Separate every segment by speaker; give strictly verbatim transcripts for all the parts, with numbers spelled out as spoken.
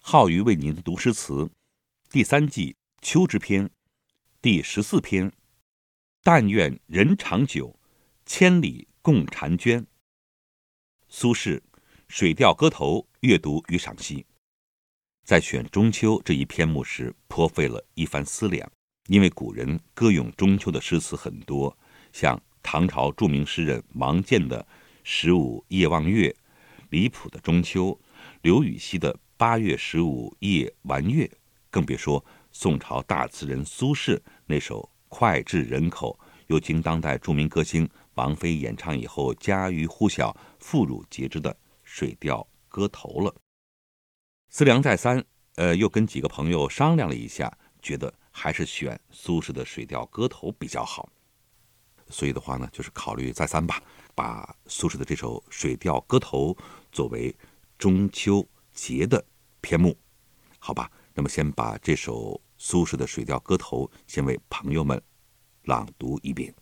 Speaker 1: 浩宇为您读诗词，第三季秋之篇，第十四篇。但愿人长久，千里共婵娟。苏轼《水调歌头》阅读与赏析。在选中秋这一篇目时，颇费了一番思量，因为古人歌咏中秋的诗词很多，像唐朝著名诗人王建的《十五夜望月》，李璞的《中秋》，刘禹锡的《八月十五夜玩月》，更别说宋朝大词人苏轼那首脍炙人口，又经当代著名歌星王菲演唱以后家喻户晓、妇孺皆知的《水调歌头》了。思量再三，呃，又跟几个朋友商量了一下，觉得还是选苏轼的《水调歌头》比较好。所以的话呢，就是考虑再三吧，把苏轼的这首《水调歌头》作为中秋节的篇目，好吧？那么先把这首苏轼的《水调歌头》先为朋友们朗读一遍。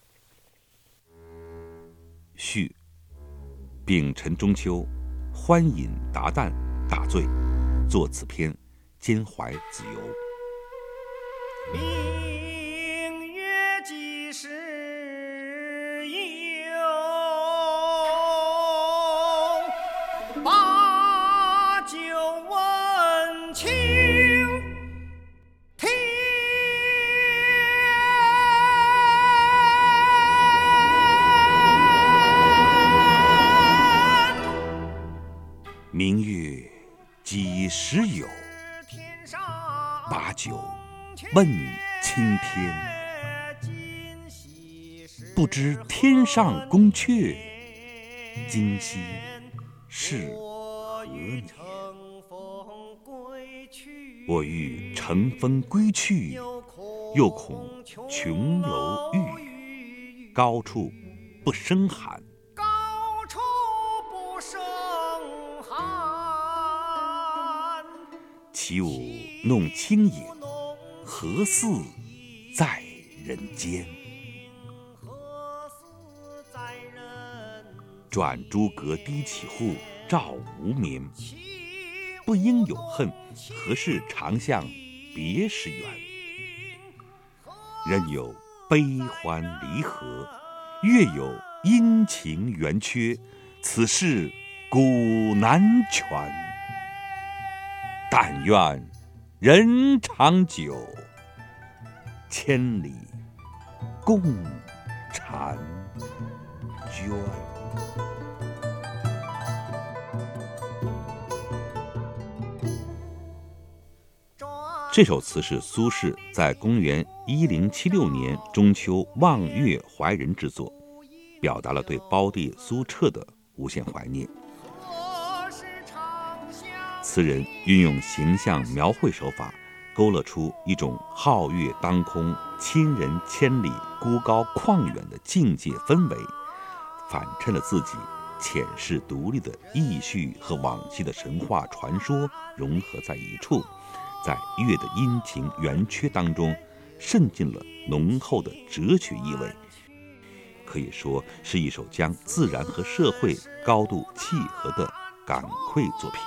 Speaker 1: 序：丙辰中秋，欢饮达旦，大醉，作此篇，兼怀子由。
Speaker 2: 明月几时有？把酒问青天。
Speaker 1: 明月几时有？把酒问青天。不知天上宫阙，今夕是何年？我欲乘风归去，又恐琼楼玉宇，高处不胜寒。
Speaker 2: 高处不胜寒。
Speaker 1: 起舞弄清影，何似在人间？转朱阁，低绮户，照无眠。不应有恨，何事长向别时圆？人有悲欢离合，月有阴晴圆缺，此事古难全。但愿人长久，千里共婵娟。这首词是苏轼在公元一零七六年中秋望月怀人之作，表达了对胞弟苏辙的无限怀念。词人运用形象描绘手法，勾勒出一种皓月当空、亲人千里、孤高旷远的境界氛围，反衬了自己浅视独立的意绪和往昔的神话传说融合在一处，在月的阴晴圆缺当中渗进了浓厚的哲学意味，可以说是一首将自然和社会高度契合的感愧作品。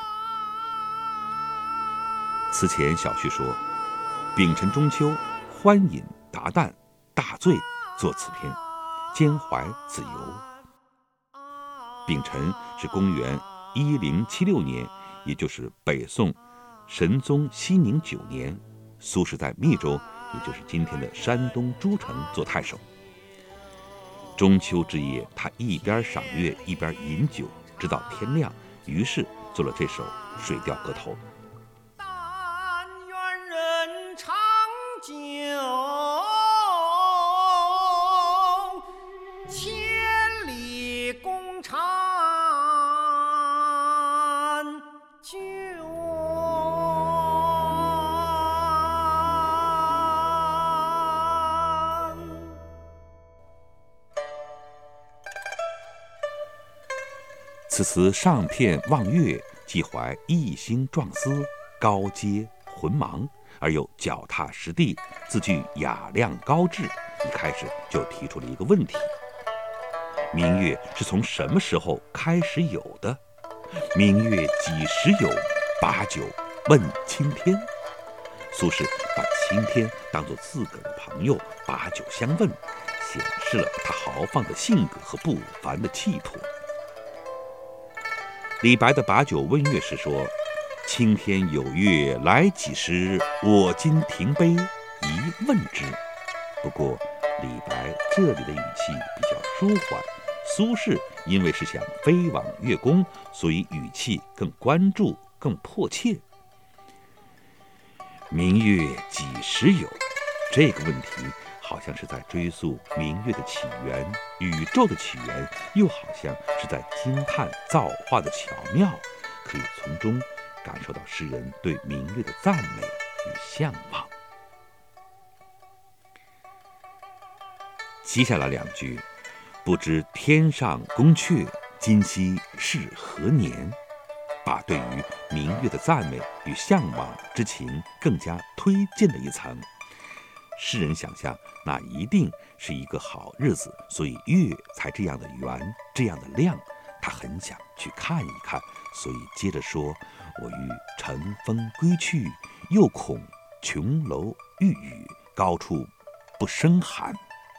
Speaker 1: 词前小序说：丙辰中秋，欢饮达旦，大醉，作此篇，兼怀子由。丙辰是公元一零七六年，也就是北宋神宗熙宁九年，苏轼在密州，也就是今天的山东诸城做太守。中秋之夜，他一边赏月一边饮酒，直到天亮，于是做了这首《水调歌头》。
Speaker 2: 但愿人长久，千里共婵娟。
Speaker 1: 此词上片望月，既怀一心壮思，高阶浑茫，而又脚踏实地，自具雅量高致。一开始就提出了一个问题：明月是从什么时候开始有的？明月几时有？把酒问青天。苏轼把青天当作自个儿的朋友，把酒相问，显示了他豪放的性格和不凡的气魄。李白的把酒问月时说：“青天有月来几时？我今停杯一问之。”不过，李白这里的语气比较舒缓，苏轼因为是想飞往月宫，所以语气更关注、更迫切。明月几时有？这个问题好像是在追溯明月的起源、宇宙的起源，又好像是在惊叹造化的巧妙，可以从中感受到诗人对明月的赞美与向往。接下来两句，不知天上宫阙，今夕是何年，把对于明月的赞美与向往之情更加推进了一层。诗人想象那一定是一个好日子，所以月才这样的圆，这样的亮，他很想去看一看，所以接着说：“我欲乘风归去，又恐琼楼玉宇，高处不胜寒。”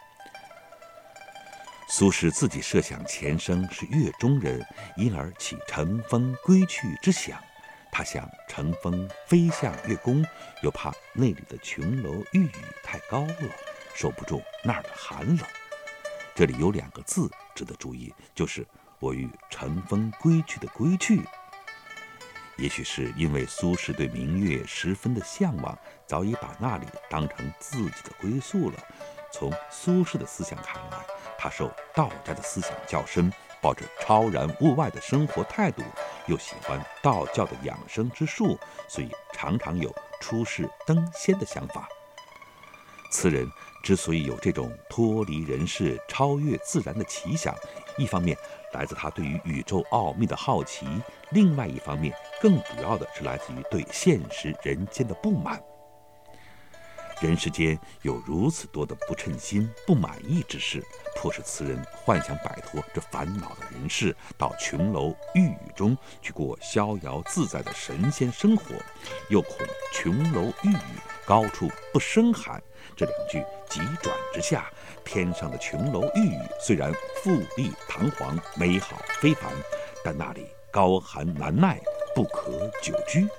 Speaker 1: 苏轼自己设想前生是月中人，因而起乘风归去之想。他想乘风飞向月宫，又怕那里的琼楼玉宇太高了，受不住那儿的寒冷。这里有两个字值得注意，就是我欲乘风归去的归去。也许是因为苏轼对明月十分的向往，早已把那里当成自己的归宿了。从苏轼的思想看来，他受道家的思想较深，抱着超然物外的生活态度，又喜欢道教的养生之术，所以常常有出世登仙的想法。词人之所以有这种脱离人世、超越自然的奇想，一方面来自他对于宇宙奥秘的好奇，另外一方面更主要的是来自于对现实人间的不满。人世间有如此多的不称心、不满意之事，迫使词人幻想摆脱这烦恼的人世，到琼楼玉宇中去过逍遥自在的神仙生活，又恐琼楼玉宇，高处不胜寒。这两句急转直下，天上的琼楼玉宇虽然富丽堂皇、美好非凡，但那里高寒难耐，不可久居。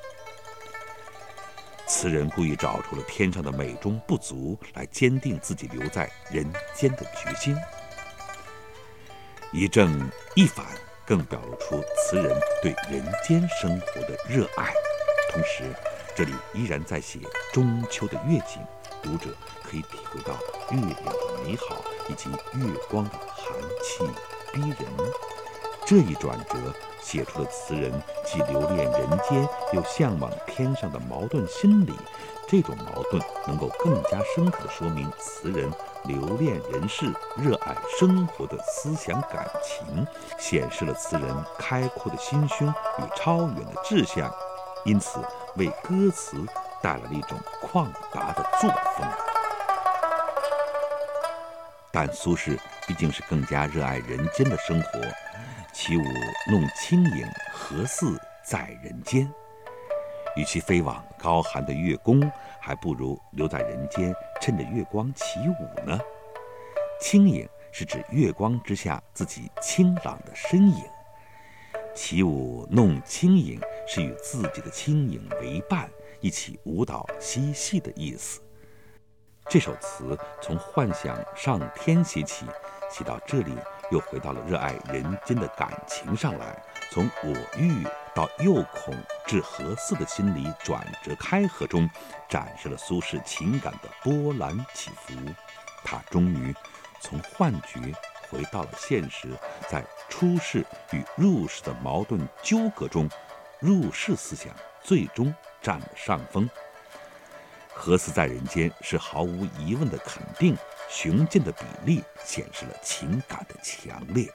Speaker 1: 词人故意找出了天上的美中不足，来坚定自己留在人间的决心。一正一反，更表露出词人对人间生活的热爱。同时，这里依然在写中秋的月景，读者可以体会到月亮的美好以及月光的寒气逼人。这一转折写出了词人既留恋人间又向往天上的矛盾心理，这种矛盾能够更加深刻地说明词人留恋人世、热爱生活的思想感情，显示了词人开阔的心胸与超远的志向，因此为歌词带来了一种旷达的作风。但苏轼毕竟是更加热爱人间的生活，起舞弄清影，何似在人间？与其飞往高寒的月宫，还不如留在人间，趁着月光起舞呢。清影是指月光之下自己清朗的身影，起舞弄清影是与自己的清影为伴，一起舞蹈嬉戏的意思。这首词从幻想上天写起，写到这里又回到了热爱人间的感情上来，从我欲到又恐至何似的心理转折开合中，展示了苏轼情感的波澜起伏。他终于从幻觉回到了现实，在出世与入世的矛盾纠葛中，入世思想最终占了上风。何似在人间是毫无疑问的肯定，雄健的比例显示了情感的强烈。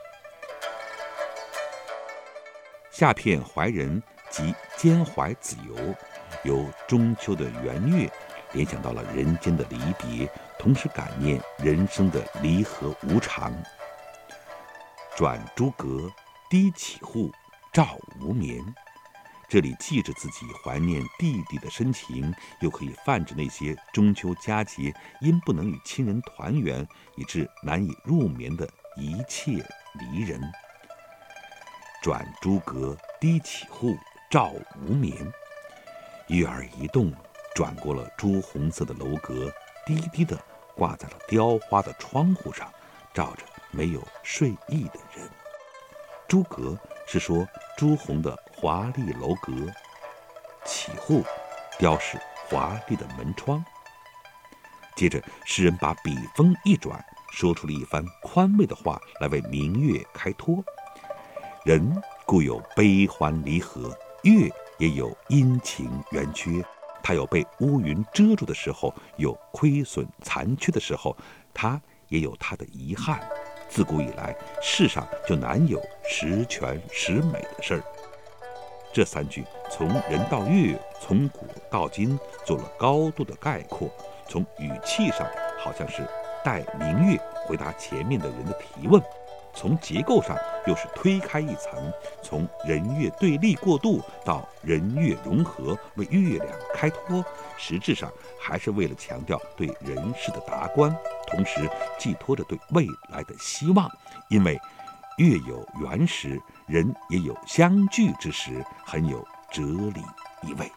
Speaker 1: 下片怀人及兼怀子由，由中秋的圆月联想到了人间的离别，同时感念人生的离合无常。转朱阁，低绮户，照无眠。 这里既着自己怀念弟弟的深情，又可以泛指那些中秋佳节因不能与亲人团圆，以致难以入眠的一切离人。转朱阁，低绮户，照无眠。月儿一动，转过了朱红色的楼阁，低低地挂在了雕花的窗户上，照着没有睡意的人。朱阁是说朱红的华丽楼阁，绮户雕饰华丽的门窗。接着诗人把笔锋一转，说出了一番宽慰的话来为明月开脱。人固有悲欢离合，月也有阴晴圆缺，它有被乌云遮住的时候，有亏损残缺的时候，它也有它的遗憾。自古以来，世上就难有十全十美的事儿。这三句从人到月，从古到今，做了高度的概括。从语气上，好像是带明月回答前面的人的提问；从结构上，又是推开一层，从人月对立过渡到人月融合，为月亮开脱。实质上还是为了强调对人世的达观，同时寄托着对未来的希望。因为月有圆时，人也有相聚之时，很有哲理意味。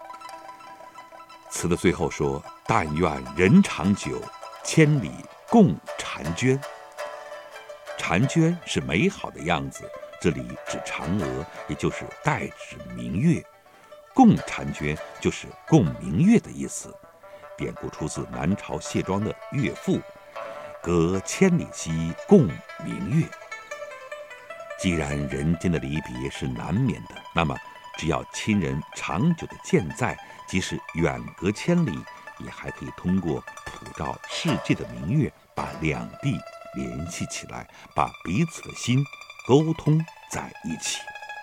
Speaker 1: 词的最后说：但愿人长久，千里共婵娟。婵娟是美好的样子，这里指嫦娥，也就是代指明月。共婵娟就是共明月的意思。典故出自南朝谢庄的《岳赋》，隔千里兮共明月。既然人间的离别是难免的，那么只要亲人长久的健在，即使远隔千里，也还可以通过普照世界的明月，把两地联系起来，把彼此的心沟通在一起。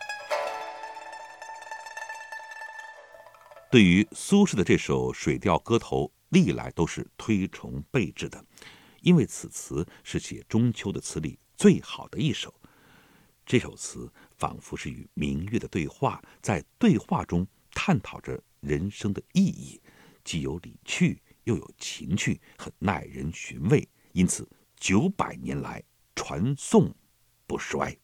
Speaker 1: 对于苏轼的这首水调歌头，历来都是推崇备至的，因为此词是写中秋的词里最好的一首。这首词仿佛是与明月的对话，在对话中探讨着人生的意义，既有理趣，又有情趣，很耐人寻味，因此九百年来传颂不衰。